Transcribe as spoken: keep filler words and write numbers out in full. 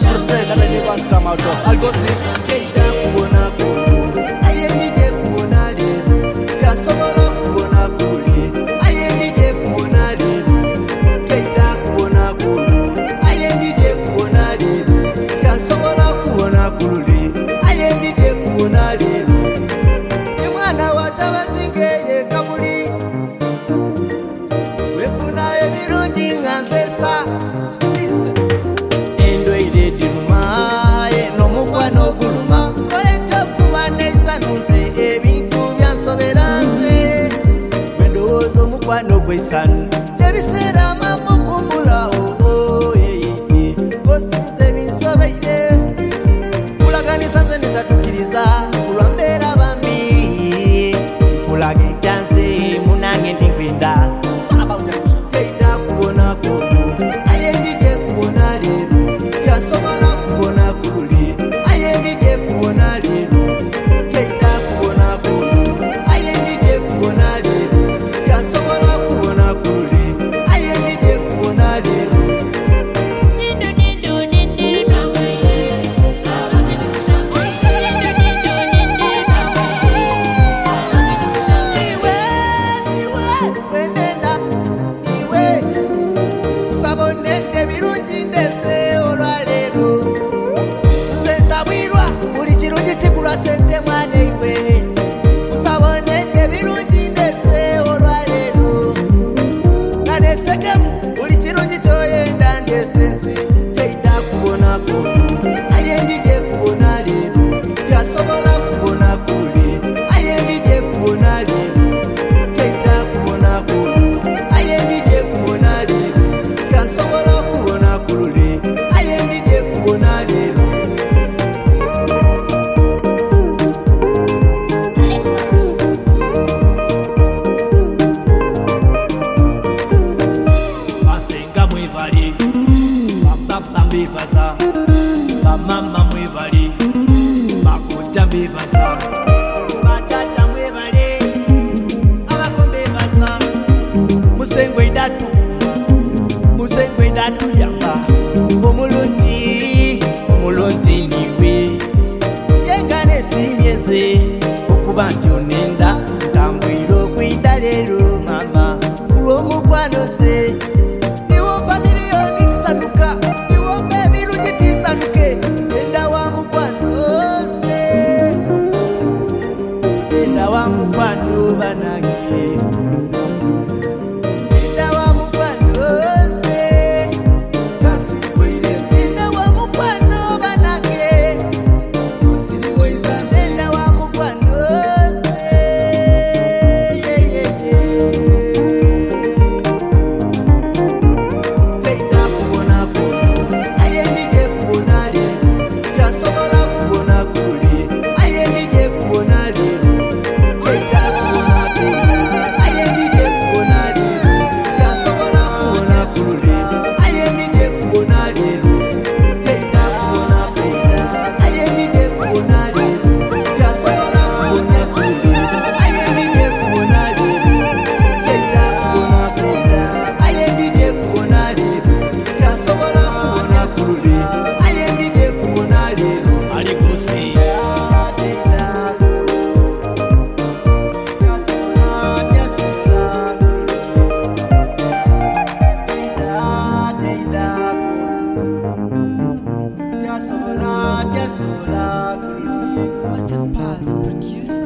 Spanish mistake and then you can't come out of. I'll go this. Keita kubona kuno ayendide kubona lero yasobola kubona kuli ayendide kubona lero Keita kubona kuno ayendide kubona lero yasobola kubona kuli ayendide kubona lero emwana watabazingeye kabuli wefuna ebirungi nga nsesa endwaire diruma enomukwano guluma koleta kuba nesanunze ebintu byansobera nze bwendowooza omukwano gw'esanu nebiseera mamukumbulawo osinze binsobeire kulaganisa nze netatukiriza kulwa mbeera bambi kulaga ekyanze munange ndinkwenda Keita kubona kuno ayendide kubona lero yasobola kubona kuli ayendide kubona lero Keita kubona kuno ayendide kubona lero yasobola kubona kuli ayendide kubona lero niwe niwe kwenenda niwe sabonende birungi ndese olwaleero nze ndabwirwa buli kirungi kigulwa sente mwana iwe sabonende birungi ndese olwaleero nga nesekemu buli kirungi kyoyenda ndese nze Keita kubona kuno ayendide kubona leero yasobola kubona kuli ayendide kubona leero Keita kubona kuno ayendide kubona leero yasobola kubona kuli ayendide kubona leero basenga mwebali bapapa mbebaza bamama mwebali bakojja mbebaza batata mwebale abako mbebaza musengwe idatu musengwe idatu yamba omulungi omulungi niwe yengane simyeze okuba nti onenda ntambwire okwida leero mama kulw'omukwano ze niwomba miliyoni tisanuka niwomba ebirungi tisanuke enda wa mukwano ze enda wa mukwano banange enda wa mukwano ze kasiriboire enda wa mukwano banange kusiriboiza enda wa mukwano ze yeah, yeah, yeah. Keita kubona kuno ayendide kubona lero yasobola kubona kuli ayendide kubona lero Keita kubona kuno ayendide kubona lero yasobola kubona kuli ayendide kubona lero Keita kubona kuno ayendide kubona lero yasobola kubona kuli ayendide kubona lero Keita kubona kuno ayendide kubona lero yasobola kubona kuli ayendide kubona lero alikosi What's up, Paul, the producer?